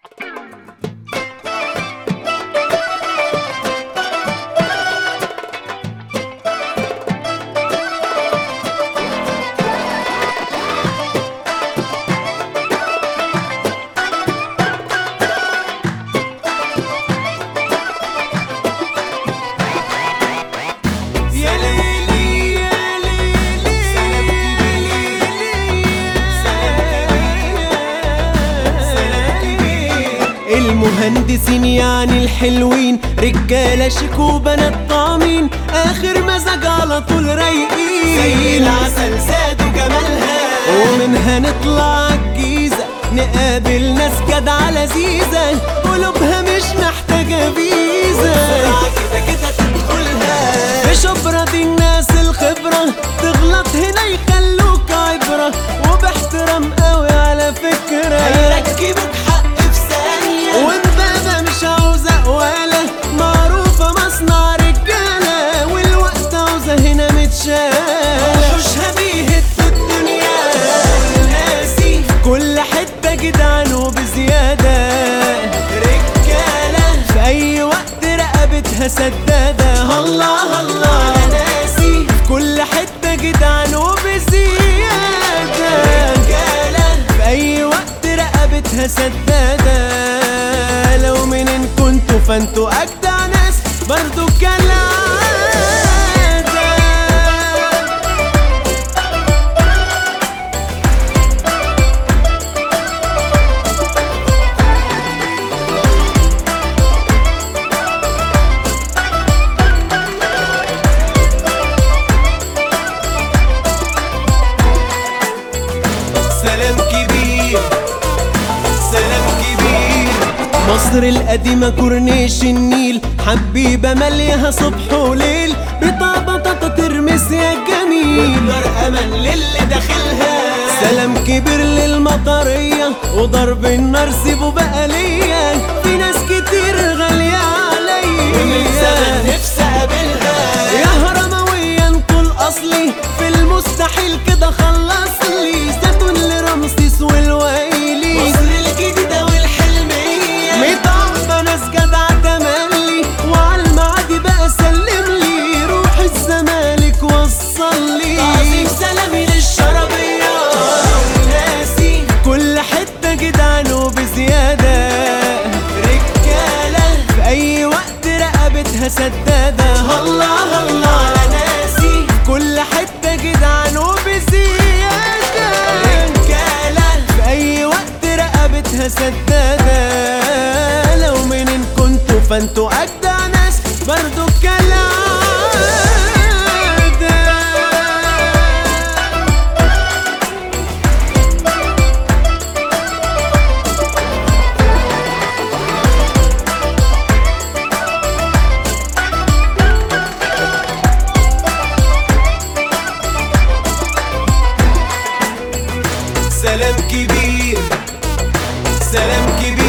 المهندسين يعني الحلوين، رجالة شيك وبنات طعمين، آخر مزاج على طول رايقين، زي العسل زادوا جمالها. ومنها نطلع الجيزة نقابل ناس جدعة لذيذة، قلوبها مش محتاجة فيزا، بسرعة كده كده تدخلها. في شبرا دي الناس الخبرة، تغلط هنا يخلوك عبرة، وباحترام قوي على فكرة هيركبوك حق في ثانية. وامبابة مش عاوزة ولا معروفة مصنع رجالة، والوقت عاوزة هنا متشالة، وحوشها بيهت الدنيا. ناسي في كل حتة جدعان وبزيادة، رجالة في أي وقت رقبتها سدادة، الله الله يا ناسي في كل حتة جدعان وبزيادة، رجالة في أي وقت رقبتها سدادة، لو منين كنتوا فانتوا أجدع ناس برضو كالعادة. سلام كبير سلام كبير. مصر القديمة كورنيش النيل، حبيبة مليها صبح وليل، بطابة ترمس يا جميل، دار أمل للي داخلها. سلام كبير للمطرية، وضرب النار سيبه بقى ليا، في ناس كتير غالية ومن زمان عليا، نفسي أقابلها. يا هرمويا انتوا الأصلي، في المستحيل كده خلصلي، زيتون لرمسيس والويلي، مصر الجديدة والحلمية، متعبة ناس جدعة تملي، وعالمعادي بقى سلملي، روح الزمالك وصلي، تعظيم سلامي للشربية. ناسي كل حتة جدعان وبزيادة، رجالة في أي وقت رقبتها سدادة، الله الله يا ناسي كل حتة جدعان وبزيادة، رجالة في أي وقت رقبتها سدادة، لو منين كنتوا فانتوا أجدع ناس برضو كالعادة. سلام كبير سلام كبير.